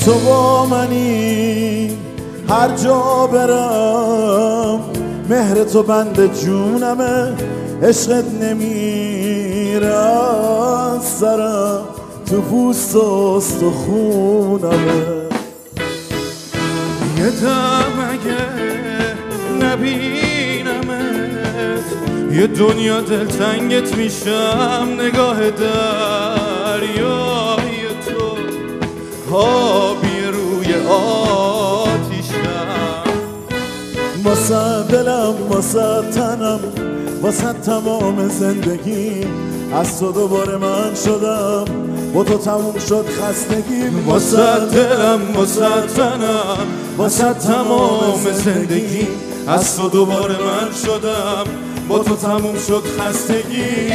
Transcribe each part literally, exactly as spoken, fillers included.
تو با منی هر جا برم، مهر تو بند جونمه، عشقت نمیره از سرم، تو پوست و استخونمه. یه دم اگه نبینمت یه دنیا دلتنگت میشم، نگاه دریای تو آبی روی آتیشم. واسه دلم واسه تنم واسه تمام زندگی، از تو دوباره من شدم، با تو تموم شد خستگی. واسه دلم واسه تنم واسه تمام زندگی، از تو دوباره من شدم، با تو تموم شد خستگی.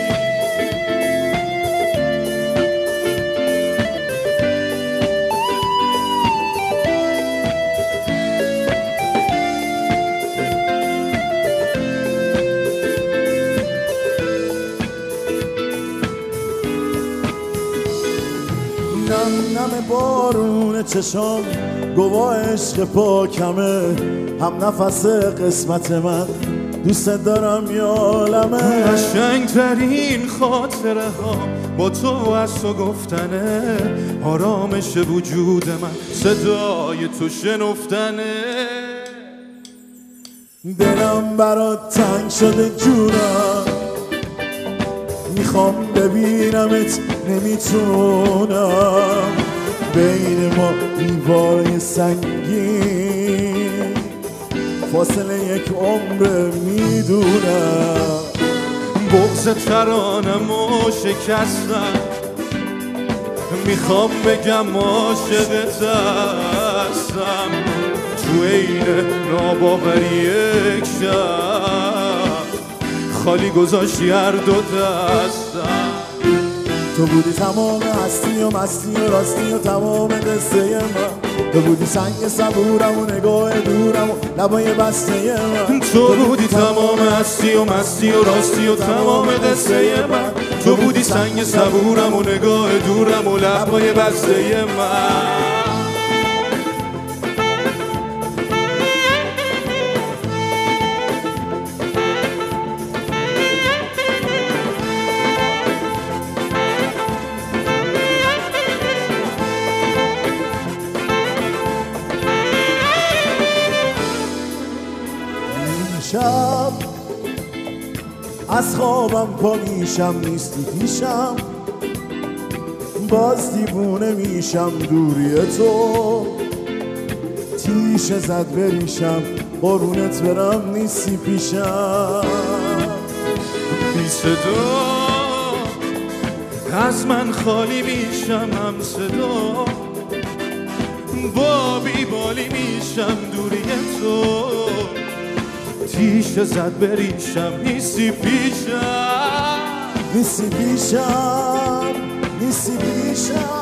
نم نم بارون چشام گواه عشق پاکمه، هم نفس قسمت من، دوست دارم یا عالمه. قشنگترین خاطره ها با تو از تو گفتنه، آرامش وجود من صدای تو شنفتنه. دلم برات تنگ شده جونم، میخوام ببینمت نمیتونم، بین ما دیواره سنگین، فاصله یک عمر میدونم. بغض ترانمو شکستم، میخوام بگم عاشقت هستم، تو عین ناباوری یک شب خالی گذاشتی هر دو دستم. تو بودی تمام هستی و مستی و راستی و تمام قصه من، تو بودی سنگ صبورم و نگاه دورم و لبای بسته من. تو بودی تمام هستی و مستی و راستی و تمام قصه من، تو بودی سنگ صبورم و نگاه دورم و لبای بسته من. شب از خوابم پا میشم نیستی پیشم، باز دیوونه میشم دوری تو، تیشه زد بریشم قرونت برم نیستی پیشم. بی صدا از من خالی میشم، هم صدا با بیبالی میشم دوری تو، تیشه زد بریشم نیستی پیشم، نیستی پیشم، نیستی پیشم.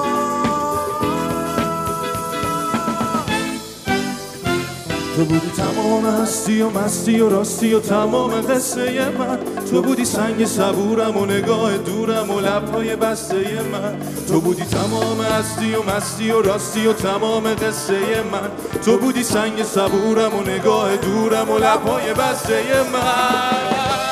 تو بودی تمام هستی و مستی و راستی و تمام قصه من، تو بودی سنگ صبورم و نگاه دورم و لبهای بسته من، تو بودی تمام هستی و مستی و راستی و تمام قصه من، تو بودی سنگ صبورم و نگاه دورم و لبهای بسته من.